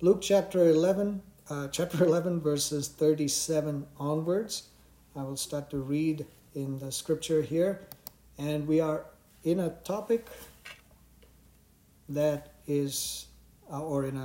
Luke chapter 11, verses 37 onwards. I will start to read in the scripture here. And we are in a topic that is, or in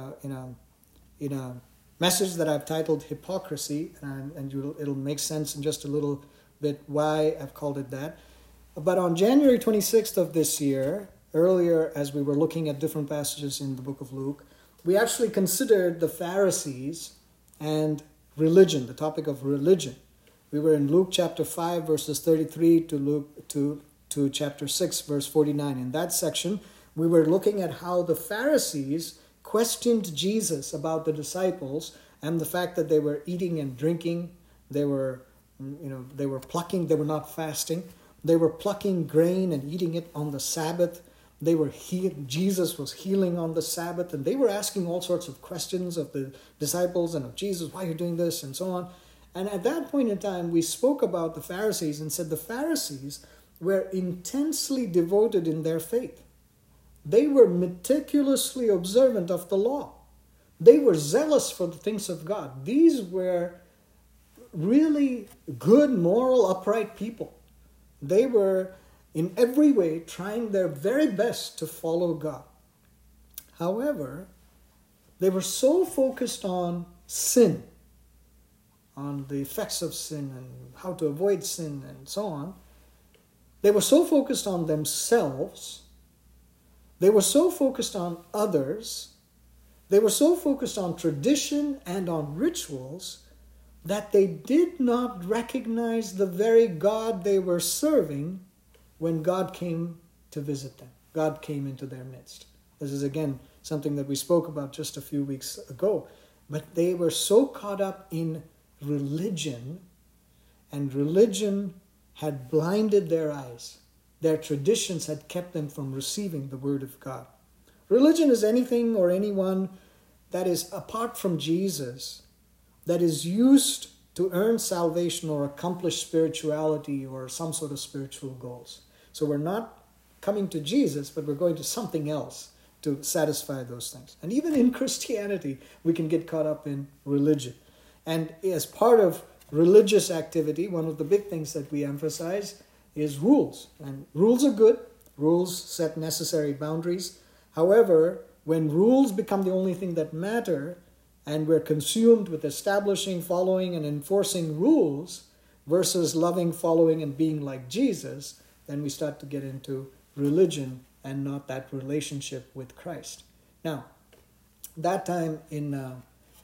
a message that I've titled Hypocrisy, and it'll make sense in just a little bit why I've called it that. But on January 26th of this year, earlier as we were looking at different passages in the book of Luke, we actually considered the Pharisees and religion, the topic of religion. We were in Luke chapter 5, verses 33 to chapter 6, verse 49. In that section, we were looking at how the Pharisees questioned Jesus about the disciples and the fact that they were eating and drinking. They were plucking, they were not fasting. They were plucking grain and eating it on the Sabbath. Jesus was healing on the Sabbath, and they were asking all sorts of questions of the disciples and of Jesus, why are you doing this, and so on. And at that point in time, we spoke about the Pharisees and said the Pharisees were intensely devoted in their faith. They were meticulously observant of the law. They were zealous for the things of God. These were really good, moral, upright people. They were in every way trying their very best to follow God. However, they were so focused on sin, on the effects of sin and how to avoid sin and so on. They were so focused on themselves. They were so focused on others. They were so focused on tradition and on rituals that they did not recognize the very God they were serving when God came to visit them. God came into their midst. This is again something that we spoke about just a few weeks ago. But they were so caught up in religion, and religion had blinded their eyes. Their traditions had kept them from receiving the Word of God. Religion is anything or anyone that is apart from Jesus, that is used to earn salvation or accomplish spirituality or some sort of spiritual goals. So we're not coming to Jesus, but we're going to something else to satisfy those things. And even in Christianity, we can get caught up in religion. And as part of religious activity, one of the big things that we emphasize is rules. And rules are good. Rules set necessary boundaries. However, when rules become the only thing that matter, and we're consumed with establishing, following, and enforcing rules versus loving, following, and being like Jesus, then we start to get into religion and not that relationship with Christ. Now, that time in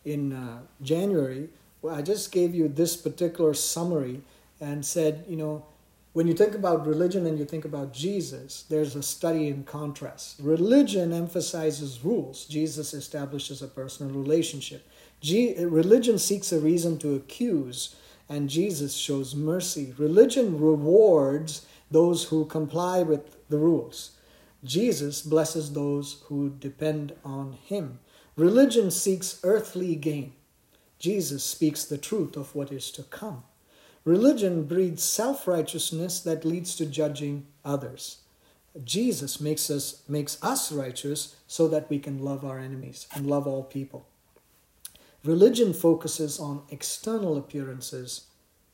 January, I just gave you this particular summary and said, when you think about religion and you think about Jesus, there's a study in contrast. Religion emphasizes rules. Jesus establishes a personal relationship. Religion seeks a reason to accuse, and Jesus shows mercy. Religion rewards those who comply with the rules. Jesus blesses those who depend on him. Religion seeks earthly gain. Jesus speaks the truth of what is to come. Religion breeds self-righteousness that leads to judging others. Jesus makes us righteous so that we can love our enemies and love all people. Religion focuses on external appearances.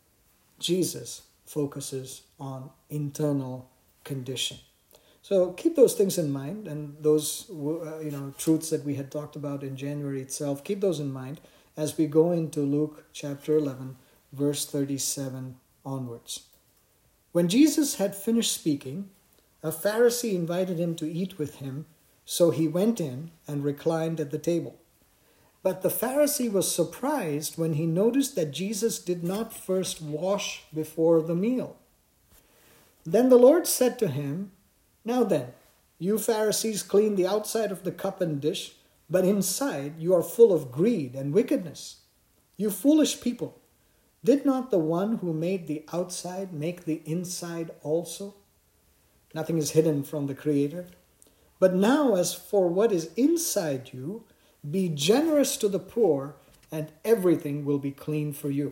Jesus focuses on internal condition. So keep those things in mind, and those truths that we had talked about in January itself, keep those in mind as we go into Luke chapter 11, verse 37 onwards. When Jesus had finished speaking, a Pharisee invited him to eat with him, so he went in and reclined at the table. But the Pharisee was surprised when he noticed that Jesus did not first wash before the meal. Then the Lord said to him, "Now then, you Pharisees clean the outside of the cup and dish, but inside you are full of greed and wickedness. You foolish people, did not the one who made the outside make the inside also? Nothing is hidden from the Creator. But now as for what is inside you, be generous to the poor, and everything will be clean for you."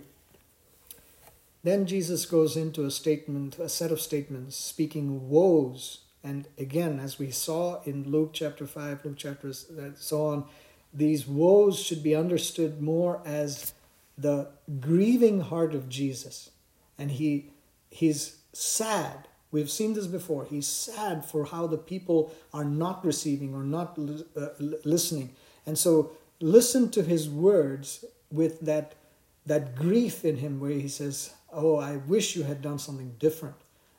Then Jesus goes into a set of statements, speaking woes. And again, as we saw in Luke chapter 5, Luke chapter so on, these woes should be understood more as the grieving heart of Jesus. And he's sad. We've seen this before. He's sad for how the people are not receiving or not listening. And so listen to his words with that grief in him, where he says, oh, I wish you had done something different.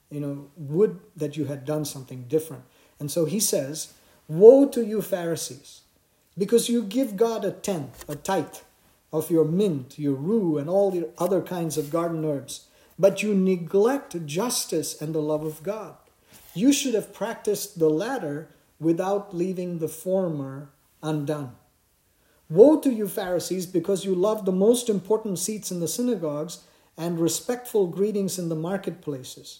Would that you had done something different. And so he says, woe to you Pharisees, because you give God a tithe of your mint, your rue, and all the other kinds of garden herbs, but you neglect justice and the love of God. You should have practiced the latter without leaving the former undone. Woe to you Pharisees, because you love the most important seats in the synagogues and respectful greetings in the marketplaces.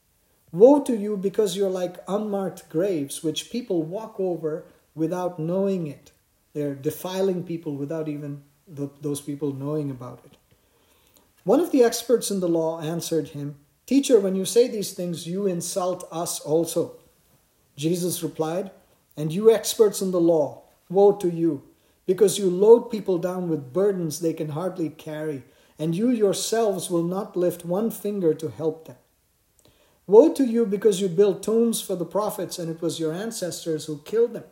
Woe to you, because you're like unmarked graves, which people walk over without knowing it. They're defiling people without even those people knowing about it. One of the experts in the law answered him, Teacher, when you say these things, you insult us also. Jesus replied, And you experts in the law, woe to you, because you load people down with burdens they can hardly carry, and you yourselves will not lift one finger to help them. Woe to you, because you built tombs for the prophets, and it was your ancestors who killed them.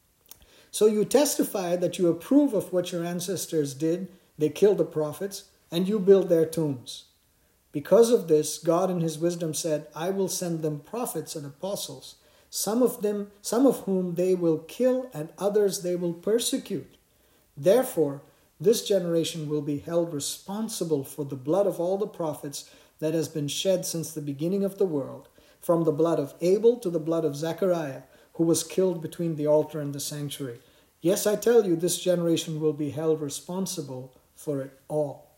So you testify that you approve of what your ancestors did. They killed the prophets, and you build their tombs. Because of this, God in his wisdom said, I will send them prophets and apostles, some of whom they will kill, and others they will persecute. Therefore, this generation will be held responsible for the blood of all the prophets that has been shed since the beginning of the world, from the blood of Abel to the blood of Zechariah, who was killed between the altar and the sanctuary. Yes, I tell you, this generation will be held responsible for it all.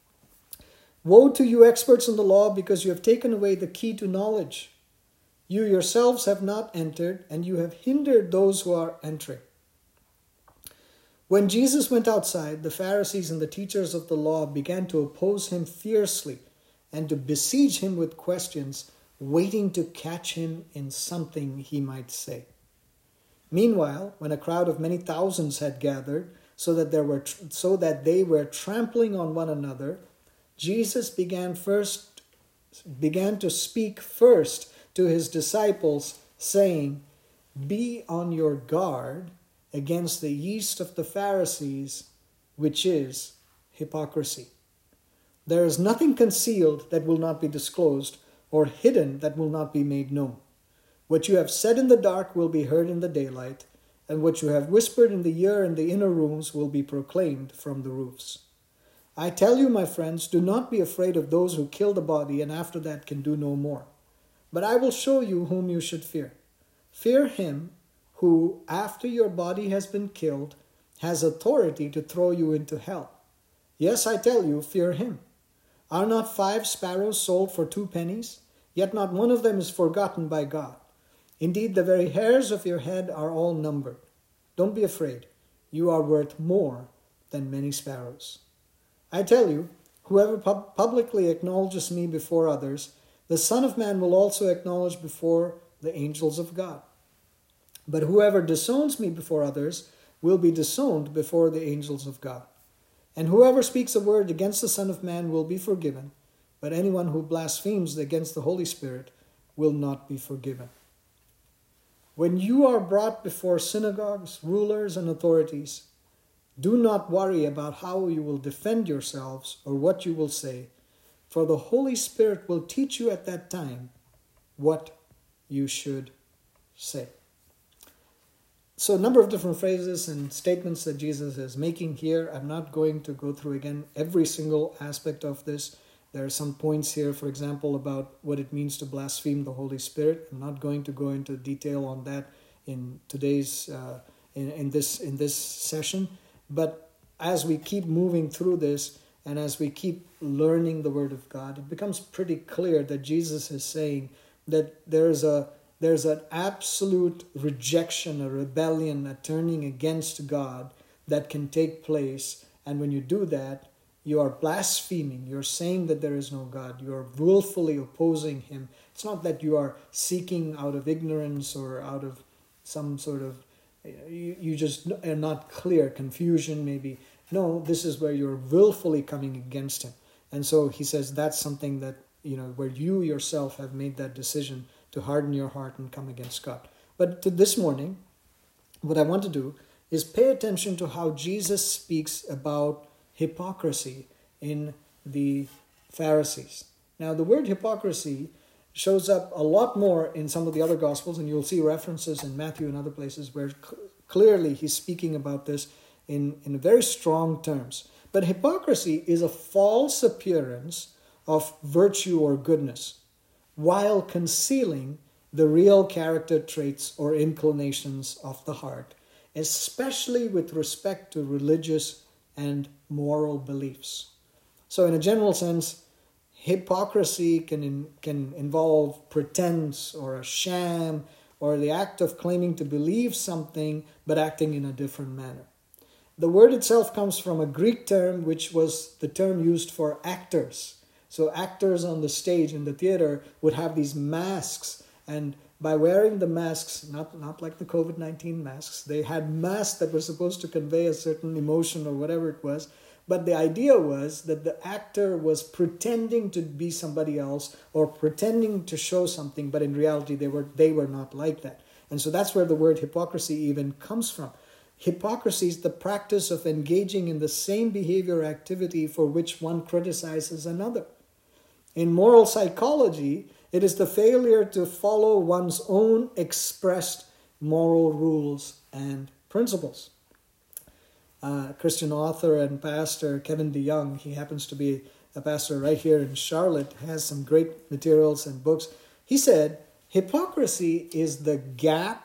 Woe to you experts in the law, because you have taken away the key to knowledge. You yourselves have not entered, and you have hindered those who are entering. When Jesus went outside, the Pharisees and the teachers of the law began to oppose him fiercely and to besiege him with questions, waiting to catch him in something he might say. Meanwhile, when a crowd of many thousands had gathered, so that they were trampling on one another, Jesus began to speak first to his disciples, saying, Be on your guard against the yeast of the Pharisees, which is hypocrisy. There is nothing concealed that will not be disclosed, or hidden that will not be made known. What you have said in the dark will be heard in the daylight, and what you have whispered in the ear in the inner rooms will be proclaimed from the roofs. I tell you, my friends, do not be afraid of those who kill the body and after that can do no more. But I will show you whom you should fear. Fear him who, after your body has been killed, has authority to throw you into hell. Yes, I tell you, fear him. Are not 5 sparrows sold for 2 pennies? Yet not one of them is forgotten by God. Indeed, the very hairs of your head are all numbered. Don't be afraid. You are worth more than many sparrows. I tell you, whoever publicly acknowledges me before others, the Son of Man will also acknowledge before the angels of God. But whoever disowns me before others will be disowned before the angels of God. And whoever speaks a word against the Son of Man will be forgiven, but anyone who blasphemes against the Holy Spirit will not be forgiven. When you are brought before synagogues, rulers, and authorities, do not worry about how you will defend yourselves or what you will say, for the Holy Spirit will teach you at that time what you should say. So a number of different phrases and statements that Jesus is making here. I'm not going to go through again every single aspect of this. There are some points here, for example, about what it means to blaspheme the Holy Spirit. I'm not going to go into detail on that in today's in this session. But as we keep moving through this and as we keep learning the Word of God, it becomes pretty clear that Jesus is saying that there's an absolute rejection, a rebellion, a turning against God that can take place. And when you do that, you are blaspheming. You're saying that there is no God. You are willfully opposing him. It's not that you are seeking out of ignorance or out of some sort of You just are not clear, confusion maybe. No, this is where you're willfully coming against him. And so he says that's something that, where you yourself have made that decision to harden your heart and come against God. But this morning, what I want to do is pay attention to how Jesus speaks about hypocrisy in the Pharisees. Now, the word hypocrisy shows up a lot more in some of the other Gospels, and you'll see references in Matthew and other places where clearly he's speaking about this in very strong terms. But hypocrisy is a false appearance of virtue or goodness while concealing the real character traits or inclinations of the heart, especially with respect to religious and moral beliefs. So in a general sense, hypocrisy can involve pretense or a sham or the act of claiming to believe something but acting in a different manner. The word itself comes from a Greek term which was the term used for actors. So actors on the stage in the theater would have these masks, and by wearing the masks, not like the COVID-19 masks, they had masks that were supposed to convey a certain emotion or whatever it was. But the idea was that the actor was pretending to be somebody else or pretending to show something, but in reality they were not like that. And so that's where the word hypocrisy even comes from. Hypocrisy is the practice of engaging in the same behavior or activity for which one criticizes another. In moral psychology, it is the failure to follow one's own expressed moral rules and principles. Christian author and pastor Kevin DeYoung, he happens to be a pastor right here in Charlotte, has some great materials and books. He said, hypocrisy is the gap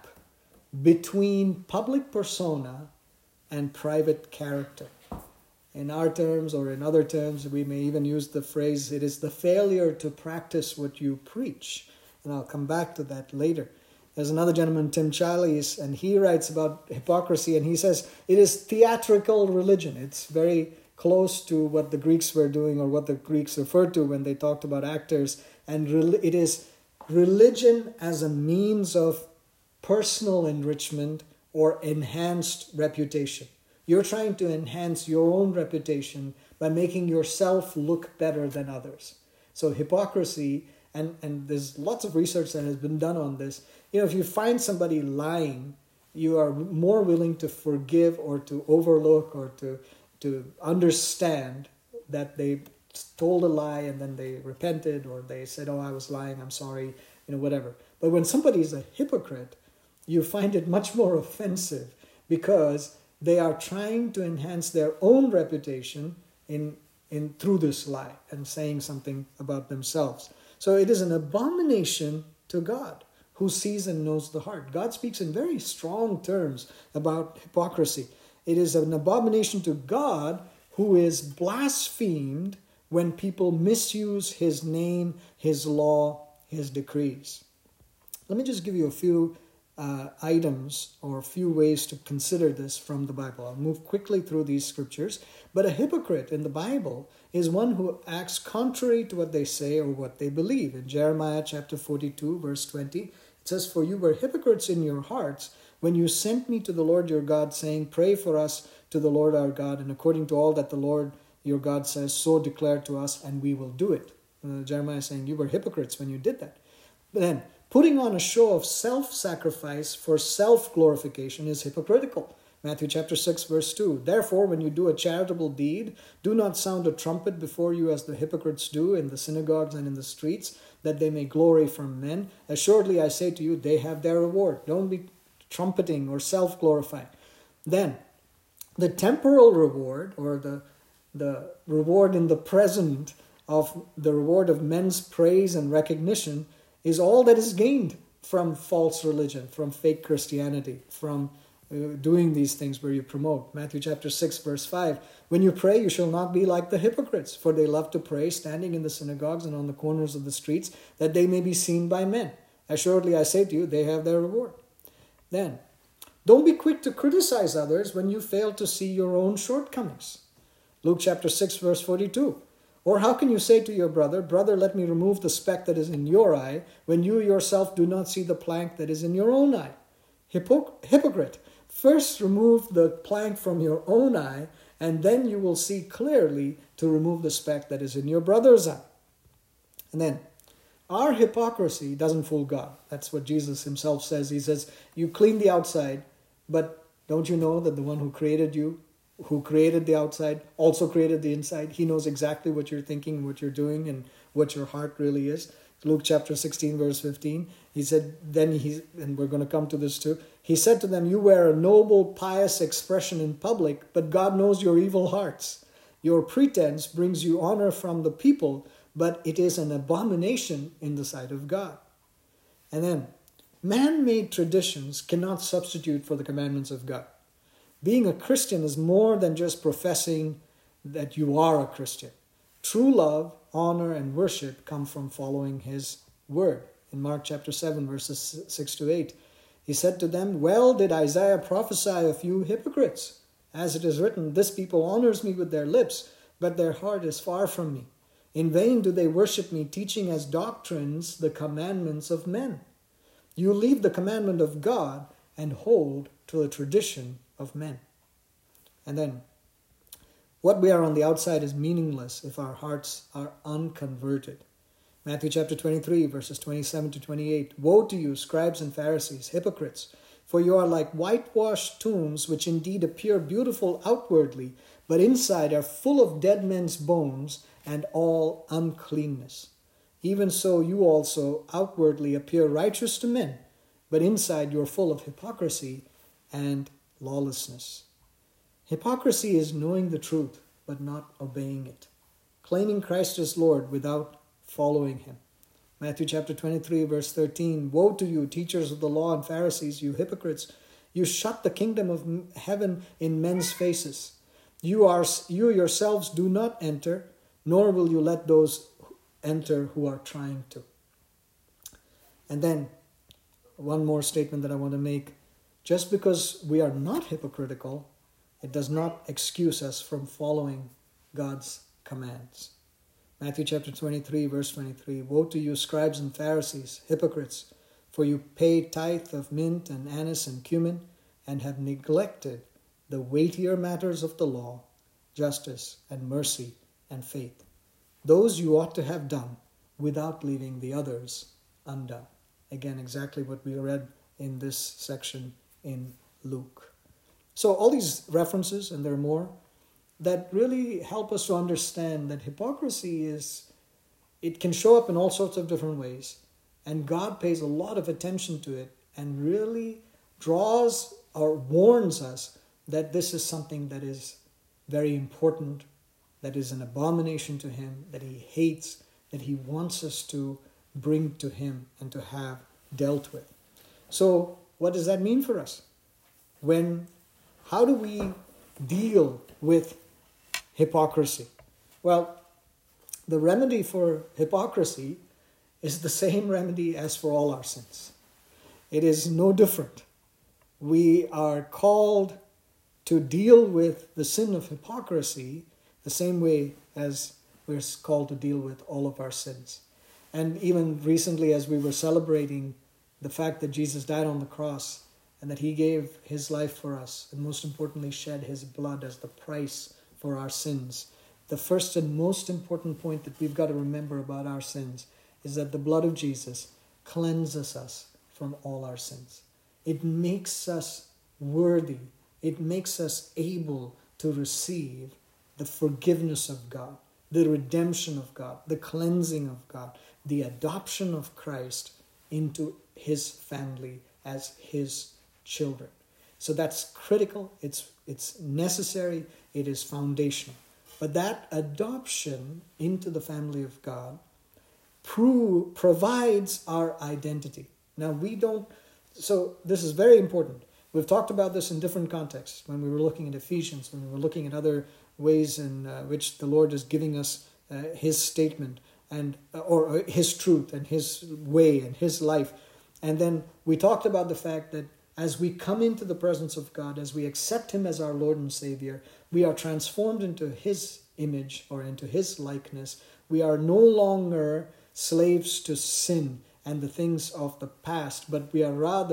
between public persona and private character. In our terms or in other terms, we may even use the phrase, it is the failure to practice what you preach. And I'll come back to that later. There's another gentleman, Tim Challies, and he writes about hypocrisy, and he says it is theatrical religion. It's very close to what the Greeks were doing or what the Greeks referred to when they talked about actors. And it is religion as a means of personal enrichment or enhanced reputation. You're trying to enhance your own reputation by making yourself look better than others. So hypocrisy, and there's lots of research that has been done on this. If you find somebody lying, you are more willing to forgive or to overlook or to understand that they told a lie and then they repented or they said, oh, I was lying, I'm sorry, whatever. But when somebody is a hypocrite, you find it much more offensive because they are trying to enhance their own reputation through this lie and saying something about themselves. So it is an abomination to God who sees and knows the heart. God speaks in very strong terms about hypocrisy. It is an abomination to God who is blasphemed when people misuse his name, his law, his decrees. Let me just give you a few items or a few ways to consider this from the Bible. I'll move quickly through these scriptures. But a hypocrite in the Bible is one who acts contrary to what they say or what they believe. In Jeremiah chapter 42, verse 20, it says, "For you were hypocrites in your hearts when you sent me to the Lord your God, saying, Pray for us to the Lord our God, and according to all that the Lord your God says, so declare to us, and we will do it." Jeremiah is saying, you were hypocrites when you did that. But then, putting on a show of self-sacrifice for self-glorification is hypocritical. Matthew chapter 6, verse 2. "Therefore, when you do a charitable deed, do not sound a trumpet before you as the hypocrites do in the synagogues and in the streets, that they may glory from men. Assuredly, I say to you, they have their reward." Don't be trumpeting or self-glorifying. Then, the temporal reward, or the reward in the present of the reward of men's praise and recognition, is all that is gained from false religion, from fake Christianity, from doing these things where you promote. Matthew chapter 6, verse 5, "When you pray, you shall not be like the hypocrites, for they love to pray, standing in the synagogues and on the corners of the streets, that they may be seen by men. Assuredly, I say to you, they have their reward." Then, don't be quick to criticize others when you fail to see your own shortcomings. Luke chapter 6, verse 42, "Or how can you say to your brother, 'Brother, let me remove the speck that is in your eye,' when you yourself do not see the plank that is in your own eye? Hypocrite, First remove the plank from your own eye, and then you will see clearly to remove the speck that is in your brother's eye. And then, our hypocrisy doesn't fool God. That's what Jesus himself says. He says, you clean the outside, but don't you know that the one who created you, who created the outside, also created the inside? He knows exactly what you're thinking, what you're doing, and what your heart really is. Luke chapter 16, verse 15, he said, and we're going to come to this too, he said to them, you wear a noble, pious expression in public, but God knows your evil hearts. Your pretense brings you honor from the people, but it is an abomination in the sight of God. And then, man-made traditions cannot substitute for the commandments of God. Being a Christian is more than just professing that you are a Christian. True love, honor, and worship come from following his word. In Mark chapter 7, verses 6 to 8, he said to them, well did Isaiah prophesy of you hypocrites. As it is written, this people honors me with their lips, but their heart is far from me. In vain do they worship me, teaching as doctrines the commandments of men. You leave the commandment of God and hold to the tradition of men. And then, what we are on the outside is meaningless if our hearts are unconverted. Matthew chapter 23, verses 27 to 28. Woe to you, scribes and Pharisees, hypocrites! For you are like whitewashed tombs, which indeed appear beautiful outwardly, but inside are full of dead men's bones and all uncleanness. Even so you also outwardly appear righteous to men, but inside you are full of hypocrisy and lawlessness. Hypocrisy is knowing the truth, but not obeying it. Claiming Christ as Lord without following him. Matthew chapter 23, verse 13. Woe to you, teachers of the law and Pharisees, you hypocrites! You shut the kingdom of heaven in men's faces. You yourselves do not enter, nor will you let those enter who are trying to. And then, one more statement that I want to make. Just because we are not hypocritical, it does not excuse us from following God's commands. Matthew chapter 23, verse 23. Woe to you, scribes and Pharisees, hypocrites! For you pay tithe of mint and anise and cumin, and have neglected the weightier matters of the law, justice and mercy and faith. Those you ought to have done without leaving the others undone. Again, exactly what we read in this section in Luke. So all these references, and there are more, that really help us to understand that hypocrisy it can show up in all sorts of different ways. And God pays a lot of attention to it and really draws or warns us that this is something that is very important, that is an abomination to him, that he hates, that he wants us to bring to him and to have dealt with. So what does that mean for us? How do we deal with hypocrisy? Well, the remedy for hypocrisy is the same remedy as for all our sins. It is no different. We are called to deal with the sin of hypocrisy the same way as we're called to deal with all of our sins. And even recently, as we were celebrating the fact that Jesus died on the cross and that he gave his life for us, and most importantly shed his blood as the price for our sins, the first and most important point that we've got to remember about our sins is that the blood of Jesus cleanses us from all our sins. It makes us worthy. It makes us able to receive the forgiveness of God, the redemption of God, the cleansing of God, the adoption of Christ into his family as his children. So that's critical, it's necessary, it is foundational. But that adoption into the family of God provides our identity. Now so this is very important. We've talked about this in different contexts when we were looking at Ephesians, when we were looking at other ways in which the Lord is giving us his statement or his truth and his way and his life. And then we talked about the fact that as we come into the presence of God, as we accept him as our Lord and Savior, we are transformed into his image or into his likeness. We are no longer slaves to sin and the things of the past, but we are rather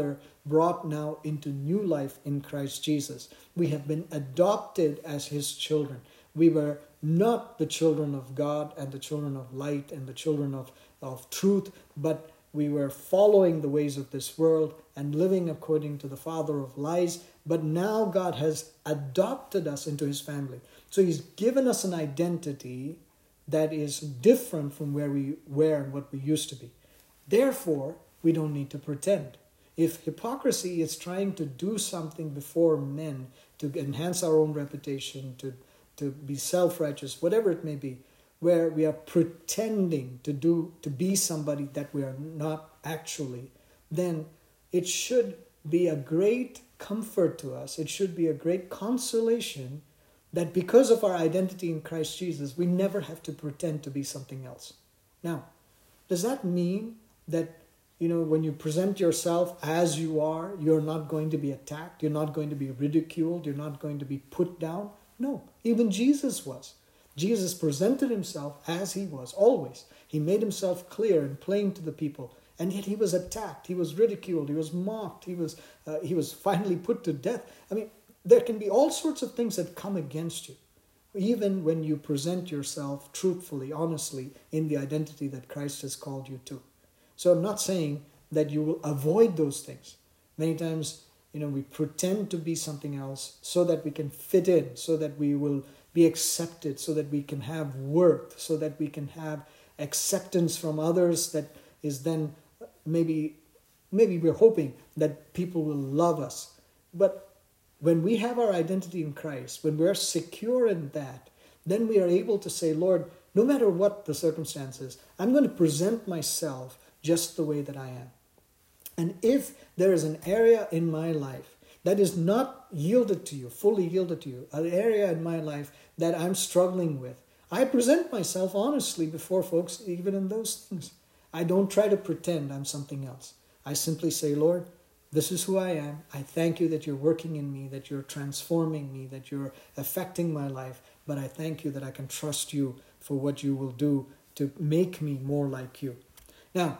brought now into new life in Christ Jesus. We have been adopted as his children. We were not the children of God and the children of light and the children of truth, but we were following the ways of this world and living according to the father of lies. But now God has adopted us into his family. So he's given us an identity that is different from where we were and what we used to be. Therefore, we don't need to pretend. If hypocrisy is trying to do something before men to enhance our own reputation, to be self-righteous, whatever it may be, where we are pretending to be somebody that we are not actually, then it should be a great comfort to us. It should be a great consolation that because of our identity in Christ Jesus, we never have to pretend to be something else. Now, does that mean that, when you present yourself as you are, you're not going to be attacked, you're not going to be ridiculed, you're not going to be put down? No, even Jesus was. Jesus presented himself as he was, always. He made himself clear and plain to the people, and yet he was attacked, he was ridiculed, he was mocked, he was finally put to death. I mean, there can be all sorts of things that come against you, even when you present yourself truthfully, honestly, in the identity that Christ has called you to. So I'm not saying that you will avoid those things. Many times, we pretend to be something else so that we can fit in, so that we will be accepted, so that we can have worth, so that we can have acceptance from others that is then maybe we're hoping that people will love us. But when we have our identity in Christ, when we're secure in that, then we are able to say, Lord, no matter what the circumstances, I'm going to present myself just the way that I am. And if there is an area in my life that is not yielded to you, fully yielded to you, an area in my life that I'm struggling with, I present myself honestly before folks, even in those things. I don't try to pretend I'm something else. I simply say, Lord, this is who I am. I thank you that you're working in me, that you're transforming me, that you're affecting my life. But I thank you that I can trust you for what you will do to make me more like you. Now,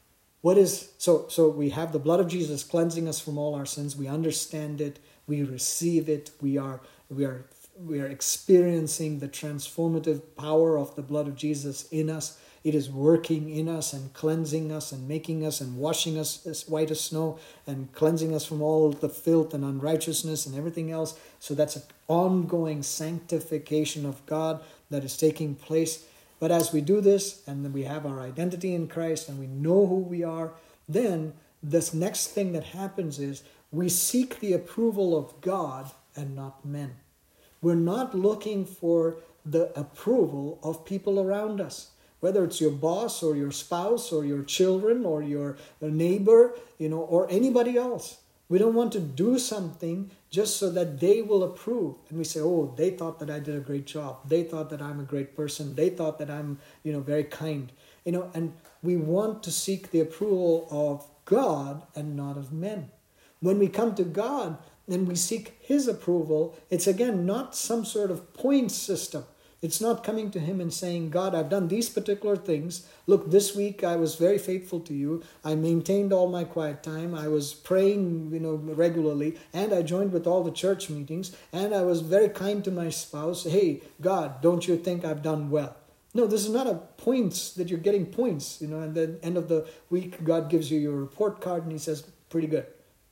so we have the blood of Jesus cleansing us from all our sins. We understand it. We receive it. We are experiencing the transformative power of the blood of Jesus in us. It is working in us and cleansing us and making us and washing us as white as snow and cleansing us from all the filth and unrighteousness and everything else. So that's an ongoing sanctification of God that is taking place. But as we do this, and then we have our identity in Christ, and we know who we are, then this next thing that happens is we seek the approval of God and not men. We're not looking for the approval of people around us, whether it's your boss or your spouse or your children or your neighbor, or anybody else. We don't want to do something just so that they will approve. And we say, oh, they thought that I did a great job. They thought that I'm a great person. They thought that I'm, very kind. And we want to seek the approval of God and not of men. When we come to God and we seek his approval, it's again not some sort of point system. It's not coming to him and saying, God, I've done these particular things. Look, this week I was very faithful to you. I maintained all my quiet time. I was praying, regularly. And I joined with all the church meetings. And I was very kind to my spouse. Hey, God, don't you think I've done well? No, this is not a points that you're getting points. And at the end of the week, God gives you your report card and he says, pretty good.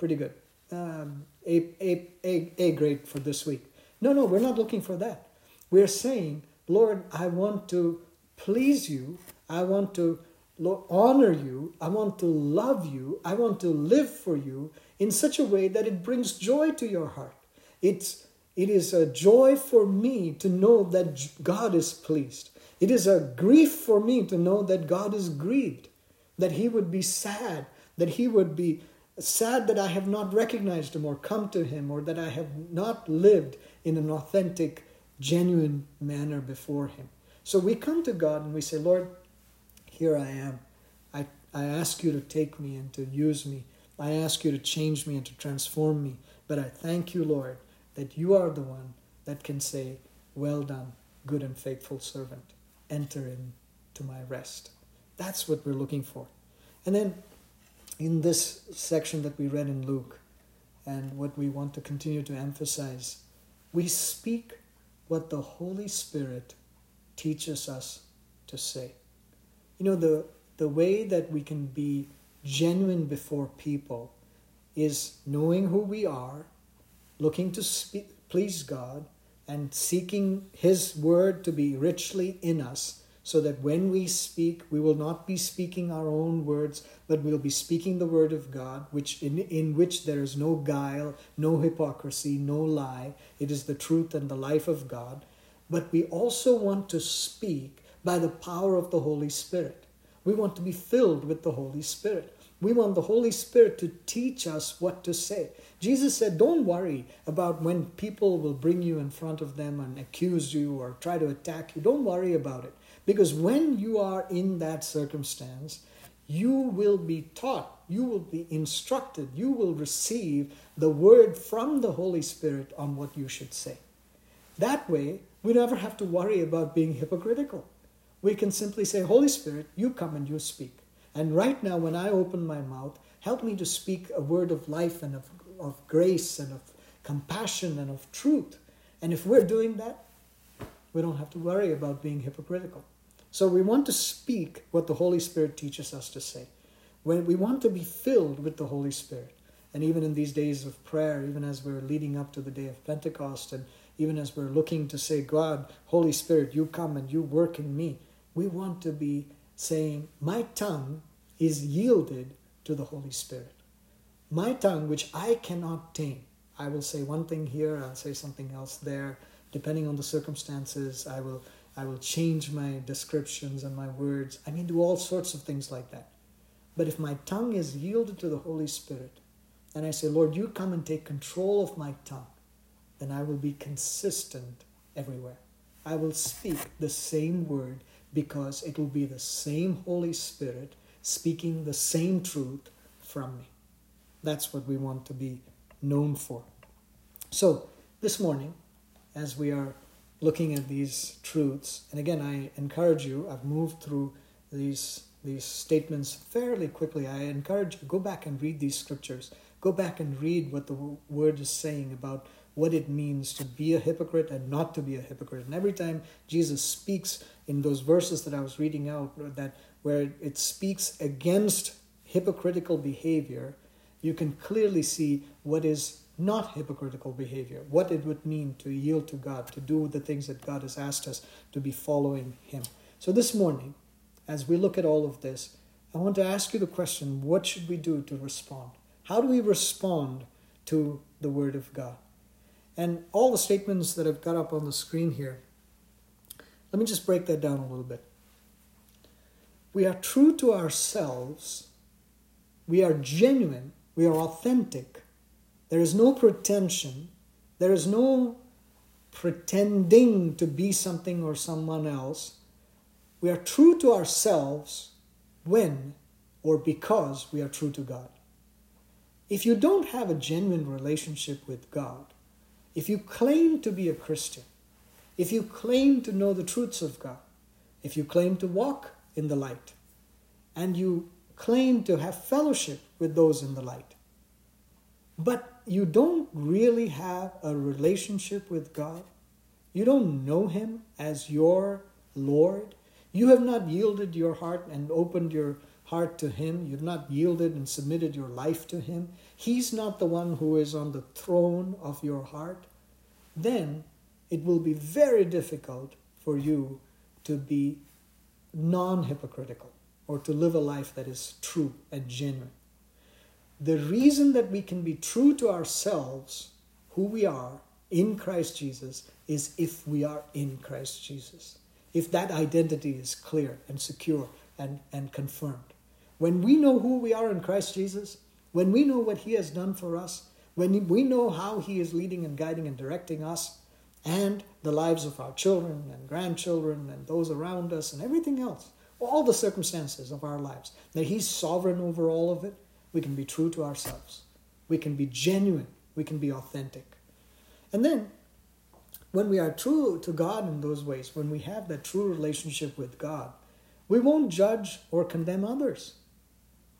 A grade for this week. No, we're not looking for that. We're saying, Lord, I want to please you. I want to honor you. I want to love you. I want to live for you in such a way that it brings joy to your heart. It is a joy for me to know that God is pleased. It is a grief for me to know that God is grieved, that he would be sad, that he would be sad that I have not recognized him or come to him, or that I have not lived in an authentic, genuine manner before him. So we come to God and we say, Lord, here I am. I ask you to take me and to use me. I ask you to change me and to transform me. But I thank you, Lord, that you are the one that can say, well done, good and faithful servant. Enter into my rest. That's what we're looking for. And then in this section that we read in Luke, and what we want to continue to emphasize, we speak what the Holy Spirit teaches us to say. The way that we can be genuine before people is knowing who we are, looking to please God, and seeking His word to be richly in us, so that when we speak, we will not be speaking our own words, but we'll be speaking the word of God, which in which there is no guile, no hypocrisy, no lie. It is the truth and the life of God. But we also want to speak by the power of the Holy Spirit. We want to be filled with the Holy Spirit. We want the Holy Spirit to teach us what to say. Jesus said, don't worry about when people will bring you in front of them and accuse you or try to attack you. Don't worry about it. Because when you are in that circumstance, you will be taught, you will be instructed, you will receive the word from the Holy Spirit on what you should say. That way, we never have to worry about being hypocritical. We can simply say, Holy Spirit, you come and you speak. And right now, when I open my mouth, help me to speak a word of life and of grace and of compassion and of truth. And if we're doing that, we don't have to worry about being hypocritical. So we want to speak what the Holy Spirit teaches us to say. When we want to be filled with the Holy Spirit. And even in these days of prayer, even as we're leading up to the day of Pentecost, and even as we're looking to say, God, Holy Spirit, you come and you work in me. We want to be saying, my tongue is yielded to the Holy Spirit. My tongue, which I cannot tame. I will say one thing here, I'll say something else there. Depending on the circumstances, I will change my descriptions and my words. I mean, do all sorts of things like that. But if my tongue is yielded to the Holy Spirit, and I say, Lord, you come and take control of my tongue, then I will be consistent everywhere. I will speak the same word because it will be the same Holy Spirit speaking the same truth from me. That's what we want to be known for. So, this morning, as we are looking at these truths, and again, I encourage you, I've moved through these statements fairly quickly. I encourage you, go back and read these scriptures. Go back and read what the word is saying about what it means to be a hypocrite and not to be a hypocrite. And every time Jesus speaks in those verses that I was reading out, that where it speaks against hypocritical behavior, you can clearly see what is not hypocritical behavior, what it would mean to yield to God, to do the things that God has asked us to be following Him. So this morning, as we look at all of this, I want to ask you the question, what should we do to respond? How do we respond to the Word of God? And all the statements that I've got up on the screen here, let me just break that down a little bit. We are true to ourselves. We are genuine. We are authentic. There is no pretension. There is no pretending to be something or someone else. We are true to ourselves when or because we are true to God. If you don't have a genuine relationship with God, if you claim to be a Christian, if you claim to know the truths of God, if you claim to walk in the light, and you claim to have fellowship with those in the light, but you don't really have a relationship with God, you don't know Him as your Lord, you have not yielded your heart and opened your heart to Him, you've not yielded and submitted your life to Him, He's not the one who is on the throne of your heart, then it will be very difficult for you to be non-hypocritical or to live a life that is true and genuine. The reason that we can be true to ourselves, who we are in Christ Jesus, is if we are in Christ Jesus. If that identity is clear and secure and confirmed. When we know who we are in Christ Jesus, when we know what He has done for us, when we know how He is leading and guiding and directing us and the lives of our children and grandchildren and those around us and everything else, all the circumstances of our lives, that He's sovereign over all of it, we can be true to ourselves. We can be genuine. We can be authentic. And then, when we are true to God in those ways, when we have that true relationship with God, we won't judge or condemn others.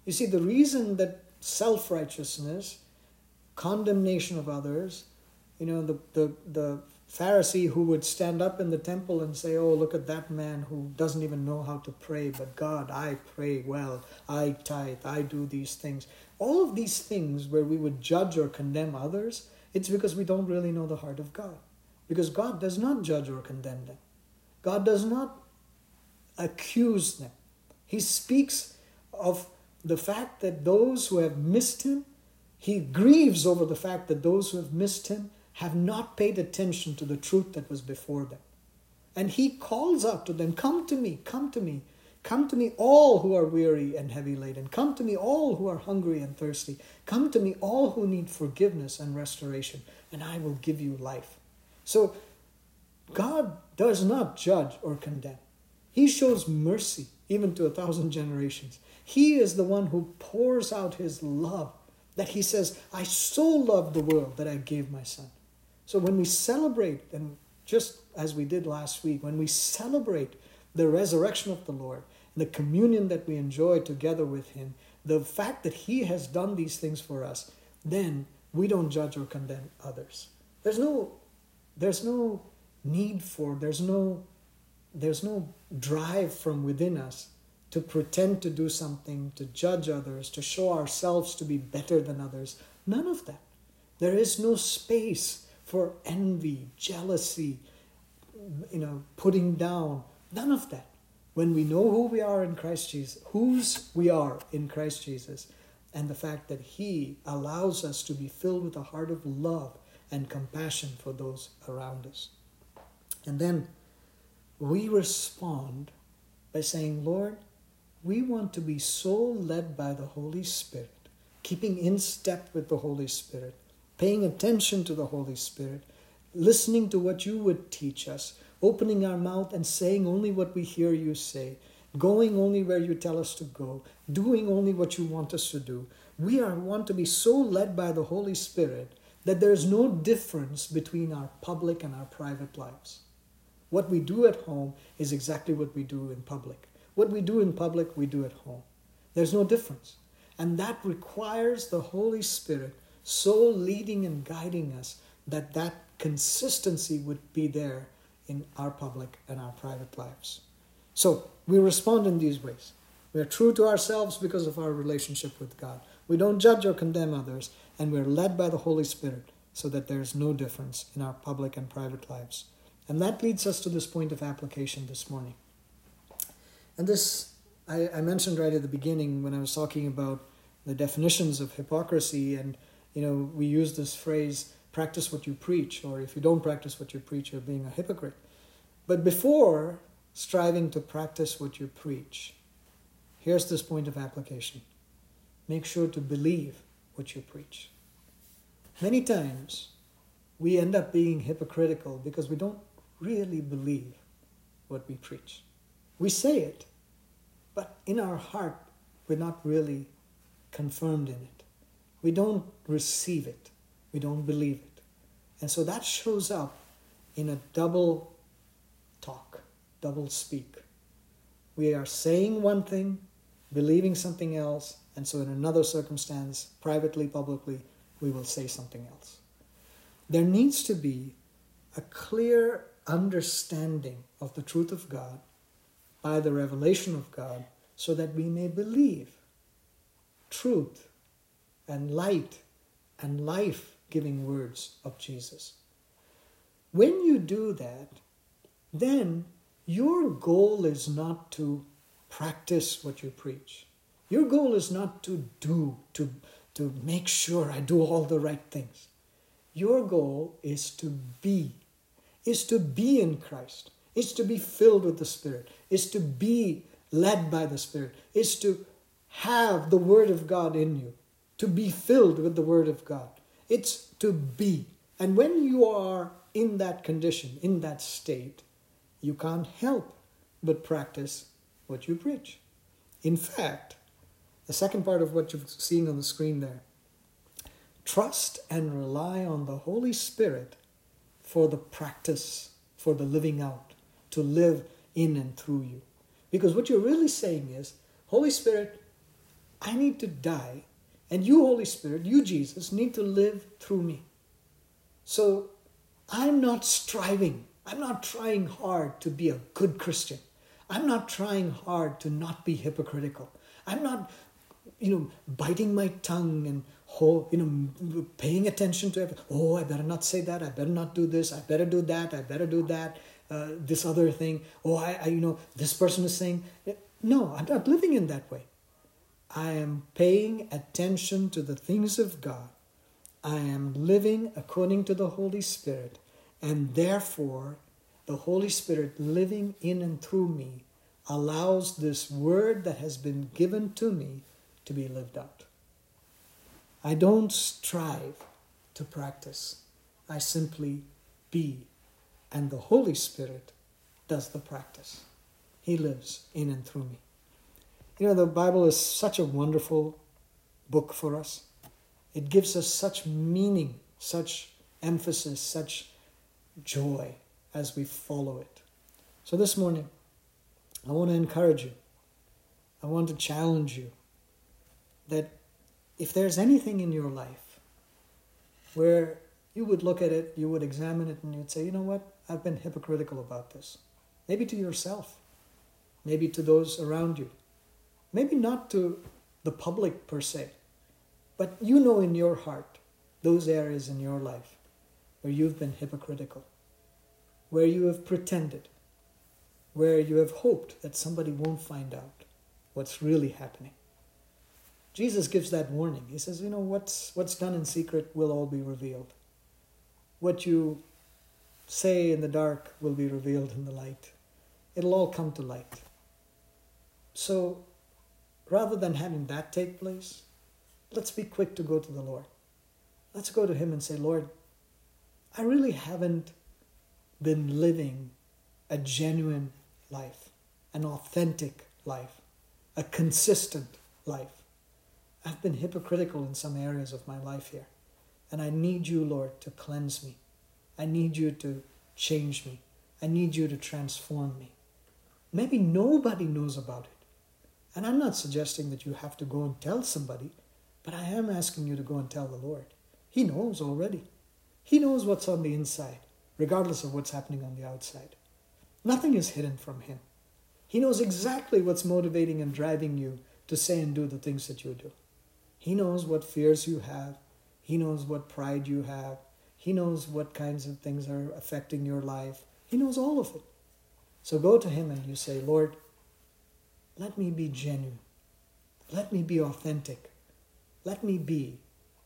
You see, the reason that self-righteousness, condemnation of others, the Pharisee who would stand up in the temple and say, oh, look at that man who doesn't even know how to pray, but God, I pray well, I tithe, I do these things. All of these things where we would judge or condemn others, it's because we don't really know the heart of God. Because God does not judge or condemn them. God does not accuse them. He speaks of the fact that those who have missed him, he grieves over the fact that those who have missed him have not paid attention to the truth that was before them. And he calls out to them, come to me, come to me. Come to me all who are weary and heavy laden. Come to me all who are hungry and thirsty. Come to me all who need forgiveness and restoration, and I will give you life. So God does not judge or condemn. He shows mercy even to 1,000 generations. He is the one who pours out his love, that he says, I so loved the world that I gave my son. So when we celebrate, and just as we did last week, when we celebrate the resurrection of the Lord, the communion that we enjoy together with him, the fact that he has done these things for us, then we don't judge or condemn others. There's no need for, there's no drive from within us to pretend to do something, to judge others, to show ourselves to be better than others. None of that. There is no space for envy, jealousy, putting down. None of that. When we know who we are in Christ Jesus, whose we are in Christ Jesus, and the fact that he allows us to be filled with a heart of love and compassion for those around us. And then we respond by saying, Lord, we want to be so led by the Holy Spirit, keeping in step with the Holy Spirit, paying attention to the Holy Spirit, listening to what you would teach us, opening our mouth and saying only what we hear you say, going only where you tell us to go, doing only what you want us to do. We want to be so led by the Holy Spirit that there's no difference between our public and our private lives. What we do at home is exactly what we do in public. What we do in public, we do at home. There's no difference. And that requires the Holy Spirit so leading and guiding us that that consistency would be there in our public and our private lives. So we respond in these ways. We are true to ourselves because of our relationship with God. We don't judge or condemn others, and we're led by the Holy Spirit so that there's no difference in our public and private lives. And that leads us to this point of application this morning. And this, I mentioned right at the beginning when I was talking about the definitions of hypocrisy, and we use this phrase, practice what you preach, or if you don't practice what you preach, you're being a hypocrite. But before striving to practice what you preach, here's this point of application. Make sure to believe what you preach. Many times, we end up being hypocritical because we don't really believe what we preach. We say it, but in our heart, we're not really confirmed in it. We don't receive it. We don't believe it. And so that shows up in a double talk, double speak. We are saying one thing, believing something else, and so in another circumstance, privately, publicly, we will say something else. There needs to be a clear understanding of the truth of God by the revelation of God so that we may believe truth and light and life-giving words of Jesus. When you do that, then your goal is not to practice what you preach. Your goal is not to make sure I do all the right things. Your goal is to be in Christ, is to be filled with the Spirit, is to be led by the Spirit, is to have the Word of God in you, to be filled with the Word of God. It's to be. And when you are in that condition, in that state, you can't help but practice what you preach. In fact, the second part of what you're seeing on the screen there, trust and rely on the Holy Spirit for the practice, for the living out, to live in and through you. Because what you're really saying is, Holy Spirit, I need to die, and you, Holy Spirit, you, Jesus, need to live through me. So I'm not striving. I'm not trying hard to be a good Christian. I'm not trying hard to not be hypocritical. I'm not, biting my tongue and, paying attention to everything. Oh, I better not say that. I better not do this. I better do that. I better do that. This other thing. Oh, this person is saying. No, I'm not living in that way. I am paying attention to the things of God. I am living according to the Holy Spirit. And therefore, the Holy Spirit living in and through me allows this word that has been given to me to be lived out. I don't strive to practice. I simply be. And the Holy Spirit does the practice. He lives in and through me. The Bible is such a wonderful book for us. It gives us such meaning, such emphasis, such joy as we follow it. So this morning, I want to encourage you. I want to challenge you that if there's anything in your life where you would look at it, you would examine it, and you'd say, you know what, I've been hypocritical about this. Maybe to yourself, maybe to those around you, maybe not to the public per se, but in your heart those areas in your life where you've been hypocritical, where you have pretended, where you have hoped that somebody won't find out what's really happening. Jesus gives that warning. He says, what's done in secret will all be revealed. What you say in the dark will be revealed in the light. It'll all come to light. So rather than having that take place, let's be quick to go to the Lord. Let's go to Him and say, Lord, I really haven't been living a genuine life, an authentic life, a consistent life. I've been hypocritical in some areas of my life here. And I need you, Lord, to cleanse me. I need you to change me. I need you to transform me. Maybe nobody knows about it. And I'm not suggesting that you have to go and tell somebody, but I am asking you to go and tell the Lord. He knows already. He knows what's on the inside, regardless of what's happening on the outside. Nothing is hidden from Him. He knows exactly what's motivating and driving you to say and do the things that you do. He knows what fears you have. He knows what pride you have. He knows what kinds of things are affecting your life. He knows all of it. So go to Him and you say, Lord, let me be genuine. Let me be authentic. Let me be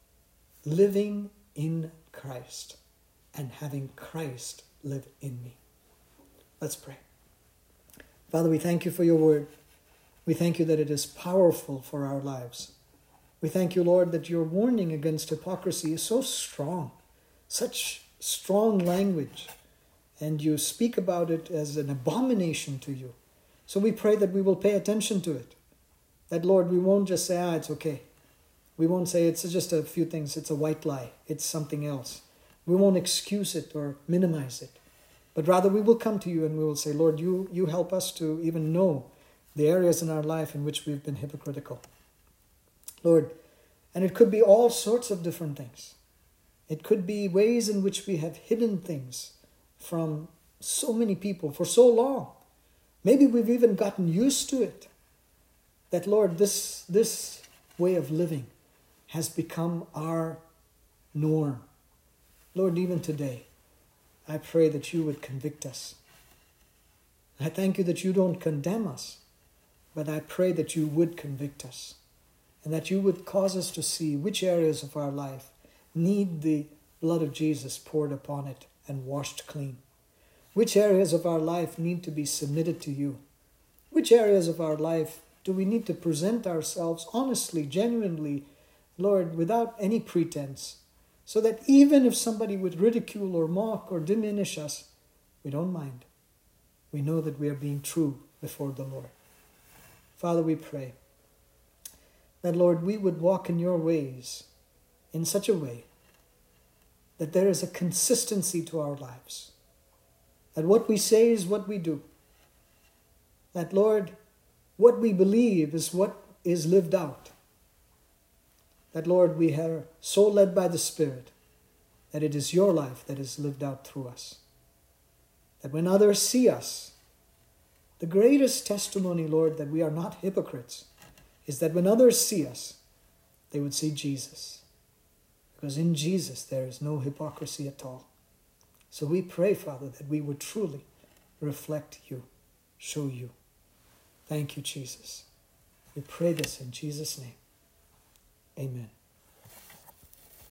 living in Christ and having Christ live in me. Let's pray. Father, we thank you for your word. We thank you that it is powerful for our lives. We thank you, Lord, that your warning against hypocrisy is so strong, such strong language, and you speak about it as an abomination to you. So we pray that we will pay attention to it. That, Lord, we won't just say, it's okay. We won't say it's just a few things, it's a white lie, it's something else. We won't excuse it or minimize it. But rather we will come to you and we will say, Lord, you help us to even know the areas in our life in which we've been hypocritical. Lord, and it could be all sorts of different things. It could be ways in which we have hidden things from so many people for so long. Maybe we've even gotten used to it. That, Lord, this way of living has become our norm. Lord, even today, I pray that you would convict us. I thank you that you don't condemn us, but I pray that you would convict us and that you would cause us to see which areas of our life need the blood of Jesus poured upon it and washed clean. Which areas of our life need to be submitted to you? Which areas of our life do we need to present ourselves honestly, genuinely, Lord, without any pretense, so that even if somebody would ridicule or mock or diminish us, we don't mind. We know that we are being true before the Lord. Father, we pray that, Lord, we would walk in your ways in such a way that there is a consistency to our lives. That what we say is what we do. That, Lord, what we believe is what is lived out. that, Lord, we are so led by the Spirit that it is your life that is lived out through us. That when others see us, the greatest testimony, Lord, that we are not hypocrites is that when others see us, they would see Jesus. Because in Jesus there is no hypocrisy at all. So we pray, Father, that we would truly reflect you, show you. Thank you, Jesus. We pray this in Jesus' name. Amen.